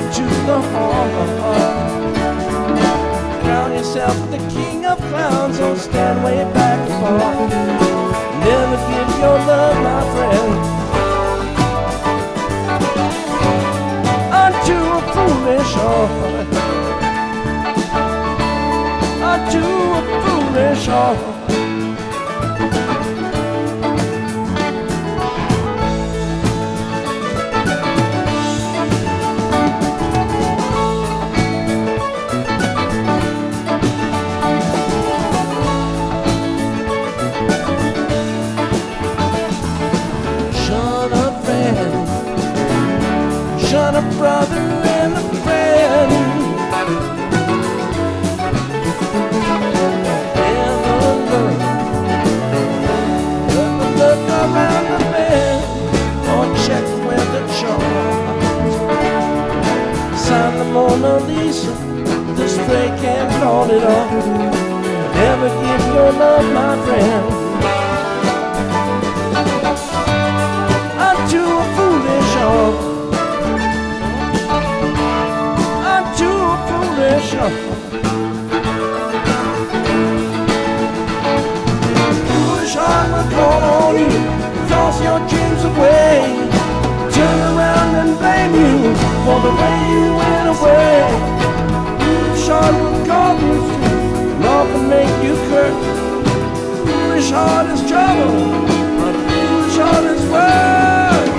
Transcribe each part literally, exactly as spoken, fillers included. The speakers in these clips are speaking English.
to the heart. Crown yourself the king of clowns, don't stand way back and forth. Never give your love, my friend, unto a foolish heart, unto a foolish heart. Shun a brother and a friend, and a look, look, look around the bend, or check with the chart. Sign the Mona Lisa, the stray can't call it off. Never give your love, my friend, unto a foolish heart. Foolish heart will call on you, toss your dreams away, turn around and blame you for the way you went away. Foolish heart will call you, love will make you hurt. Foolish heart is trouble, but a foolish heart is worth.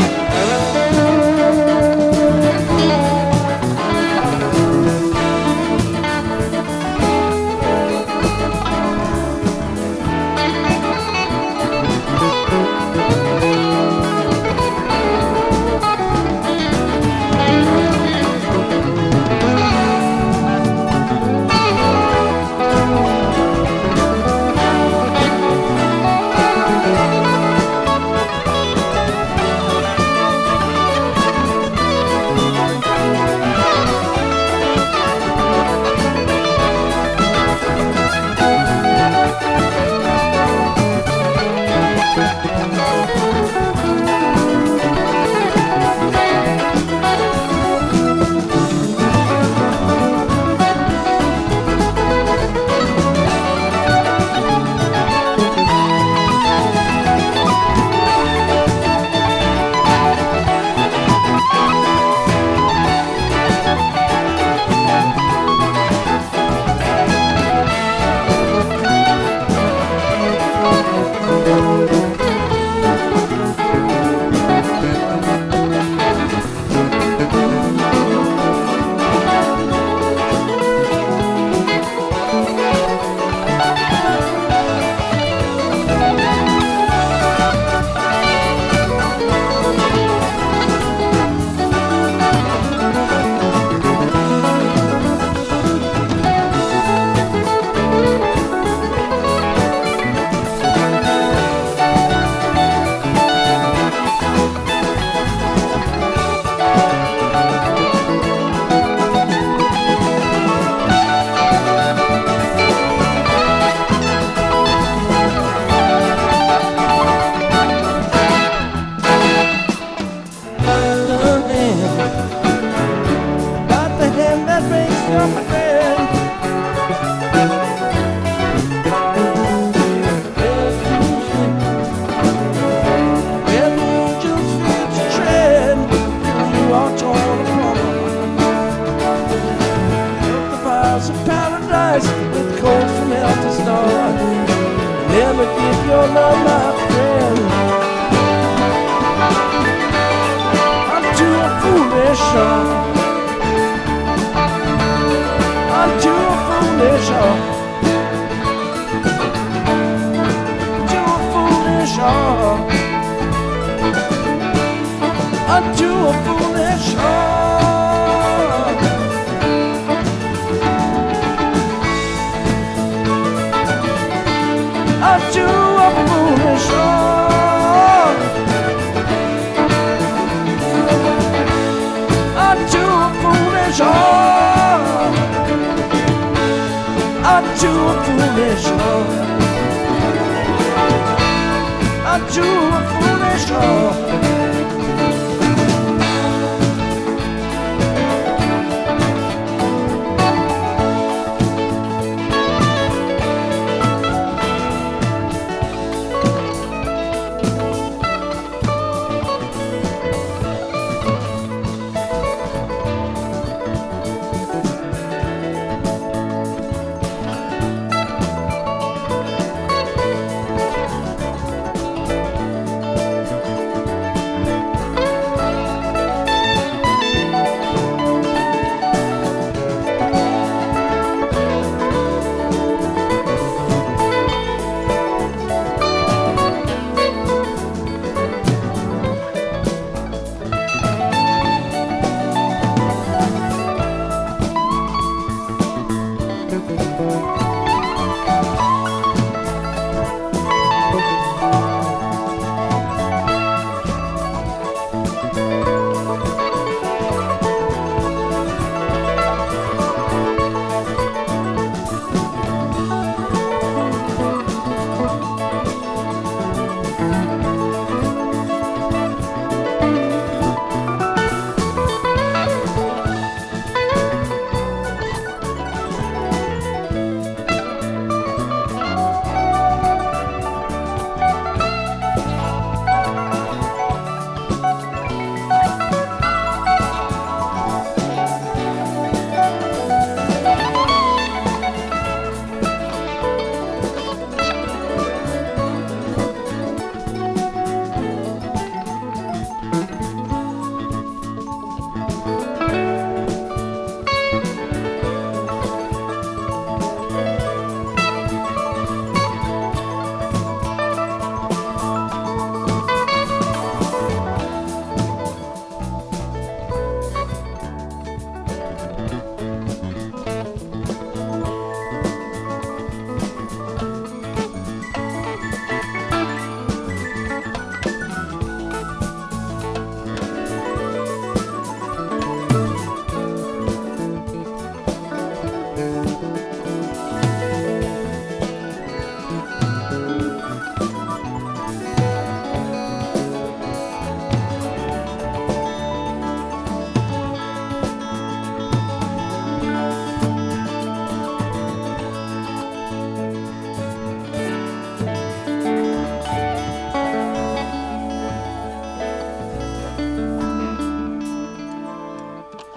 Never give your love, my friend, unto a foolish heart, unto a foolish heart, unto a foolish heart, unto a foolish heart. Unto a foolish heart, unto a foolish heart, unto a foolish heart, unto a foolish heart.